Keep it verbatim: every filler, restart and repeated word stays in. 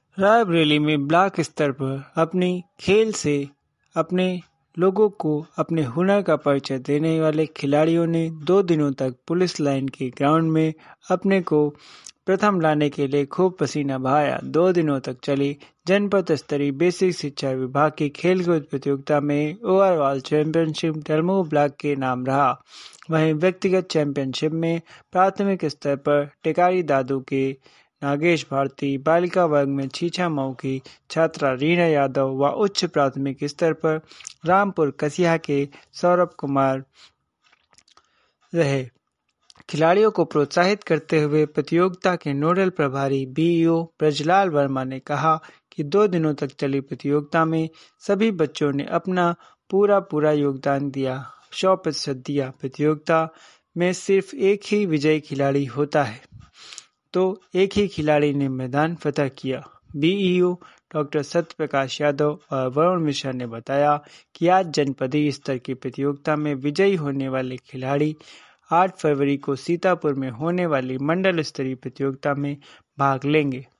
रायबरेली में ब्लॉक स्तर पर अपनी खेल से अपने लोगों को अपने हुनर का परिचय देने वाले खिलाड़ियों ने दो दिनों तक पुलिस लाइन के ग्राउंड में अपने को प्रथम लाने के लिए खूब पसीना बहाया। दो दिनों तक चली जनपद स्तरीय बेसिक शिक्षा विभाग की खेलकूद प्रतियोगिता में ओवरऑल चैंपियनशिप दलमोह ब्लॉक के नाम रहा। वहीं व्यक्तिगत चैंपियनशिप में प्राथमिक स्तर पर टेकारी दादू के नागेश भारती, बालिका वर्ग में छीछा मऊ की छात्रा रीना यादव व उच्च प्राथमिक स्तर पर रामपुर कसिया के सौरभ कुमार रहे। खिलाड़ियों को प्रोत्साहित करते हुए प्रतियोगिता के नोडल प्रभारी बीईओ ब्रजलाल वर्मा ने कहा कि दो दिनों तक चली प्रतियोगिता में सभी बच्चों ने अपना पूरा पूरा योगदान दिया, सौ प्रतिशत दिया। प्रतियोगिता में सिर्फ एक ही विजयी खिलाड़ी होता है, तो एक ही खिलाड़ी ने मैदान फतह किया। बीईओ डॉक्टर सत्य प्रकाश यादव और वरुण मिश्रा ने बताया कि आज जनपदीय स्तर की प्रतियोगिता में विजयी होने वाले खिलाड़ी आठ फरवरी को सीतापुर में होने वाली मंडल स्तरीय प्रतियोगिता में भाग लेंगे।